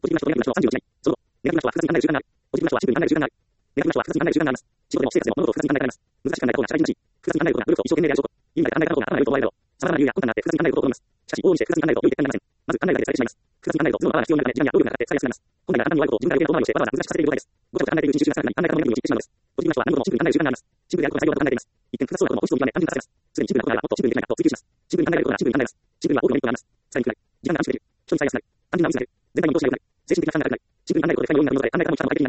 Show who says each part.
Speaker 1: ポジティブな人とネガティブな人36その後、ネガティブな人は複雑に考える習慣がある。ポジティブな人はシンプルに考える習慣がある。ネガティブな人は複雑に考える習慣があります。仕事でも私生活でも物事を複雑に考えられます。難しく考えた方が社会人らしい。複雑に考えることが努力と一生懸命である証拠。意味まで考えた方が後が良いと思われるだろう。様々な理由や困難があって複雑に考えることを好みます。しかし、往々にして複雑に考えると良い結果になりません。まず考えるだけで疲れてしまいます。複雑に考えると頭脳のパワーが必要になるため、時間や労力がかかって疲れやすくなります。本来なら簡単に弱いことを自分から受け入れると思いをしてわざわざ難しくさせている状態です。ごちゃごちゃ考えているうちに集中しなさらに考え方のネガティブに陥ってしまうのです。ポジティブな人は何事もシンプルに考える習慣があります。シンプルであることが大事だと考えています。一見複雑そうなことも本質を見極め単純化させます。すでにシンプルなことならもっとシンプルにできないかと追求します。シンプルに考えることならシンプルに考えます。シンプルには多くのメリットがあります。さらに暗い。時間が短縮できる。人に伝えやすくなる。単純なミスが減る。全体に応用しなくなる。精神的な負担が軽くなる。シンプルに考えることで深い要因が生むので考え方も期間も解決